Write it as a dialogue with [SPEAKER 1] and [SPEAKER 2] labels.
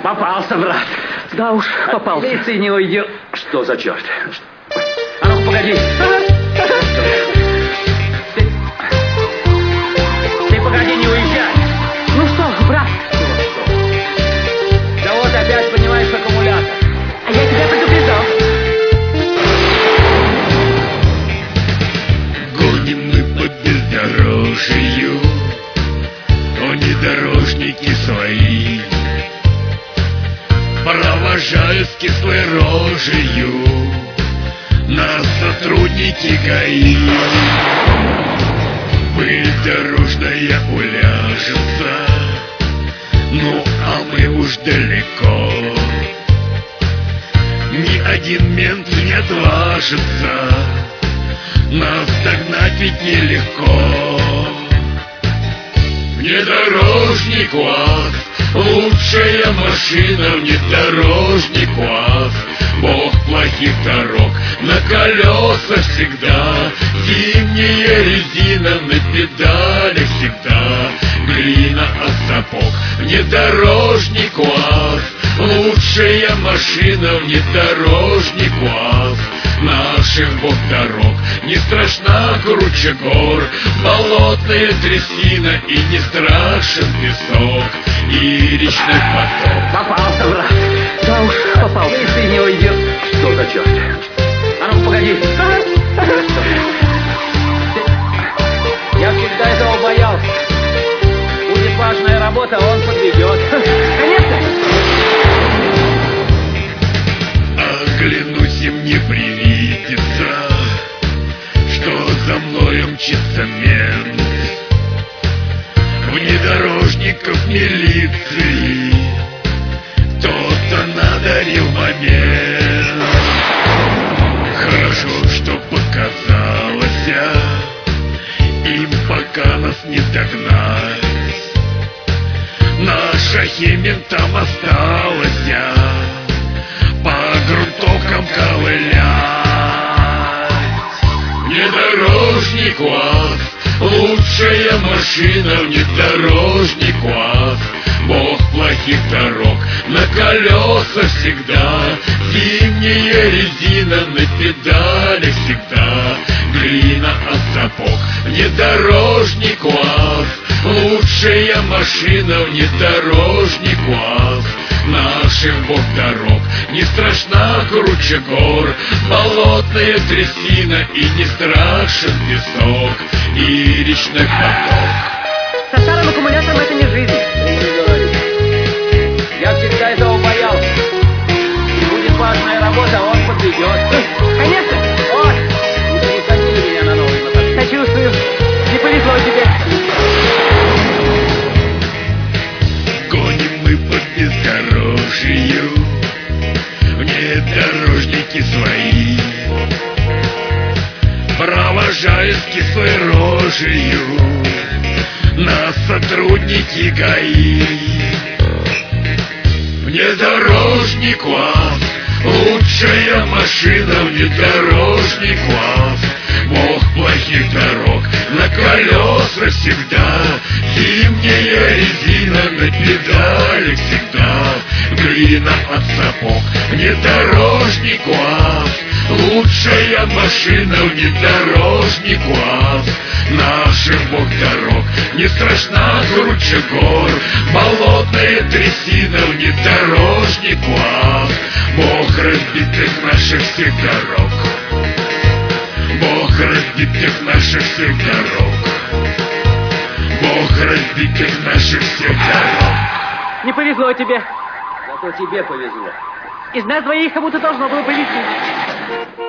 [SPEAKER 1] Попался, брат.
[SPEAKER 2] Да уж, попался.
[SPEAKER 1] Если не уйдет. Что за черт? А ну, погоди. Ты погоди, не уезжай.
[SPEAKER 2] Ну что, брат?
[SPEAKER 1] Да вот опять, понимаешь, аккумулятор.
[SPEAKER 2] А я тебя предупреждал.
[SPEAKER 3] Гоним мы по бездорожью, внедорожники свои провожают с кислой рожею нас сотрудники ГАИ. Пыль дорожная уляжется, ну а мы уж далеко. Ни один мент не отважится нас догнать, ведь нелегко. Внедорожник УАЗ, лучшая машина, внедорожник УАЗ. Бог плохих дорог, на колесах всегда зимняя резина, на педалях всегда глина от сапог. Внедорожник УАЗ, лучшая машина, внедорожник УАЗ. Наших бог дорог не страшна круче гор, болотная трясина и не страшен песок и речной поток.
[SPEAKER 1] Попался, брат.
[SPEAKER 2] Да уж, попался.
[SPEAKER 1] Если не уйдет. Что за черт? А ну, погоди. Я всегда этого боялся. Будет важная работа, он подведет.
[SPEAKER 2] Конечно.
[SPEAKER 3] Оглянусь, и мне привидится, что за мною мчится мент. Внедорожников милиции кто-то надарил момент. Хорошо, что показалось, им пока нас не догнать. Наша химия там осталась, по грунтовкам ковылять. Внедорожник УАЗ, лучшая машина, внедорожник УАЗ. Бог плохих дорог, на колесах всегда зимняя резина, на педалях всегда глина от сапог. Внедорожник УАЗ, лучшая машина, внедорожник УАЗ. Наших бог дорог не страшна круче гор, болотная трясина и не страшен песок и речной поток.
[SPEAKER 2] Со старым аккумулятором это не жизнь.
[SPEAKER 1] Не говори. Я всегда этого боялся. Будет важная работа, он подведет.
[SPEAKER 2] Конечно.
[SPEAKER 1] Ой, не посадили меня на новый мотоцикл.
[SPEAKER 2] Сочувствую. Не повезло тебе.
[SPEAKER 3] Гоним мы по бездорожью, внедорожники свои провожают с кислой рожею нас сотрудники ГАИ. Внедорожник УАЗ, лучшая машина, внедорожник УАЗ. Бог плохих дорог, на колесах всегда зимняя резина, на педалях всегда глина от сапог. Внедорожник УАЗ, лучшая машина, внедорожник УАЗ. Наших бог дорог не страшна круче гор, болотная трясина, внедорожник УАЗ. Бог разбитых наших всех дорог, Бог разбитых наших всех дорог, Бог разбитых наших всех дорог.
[SPEAKER 2] Не повезло тебе.
[SPEAKER 1] Зато тебе повезло.
[SPEAKER 2] Из нас двоих кому-то должно было повезти.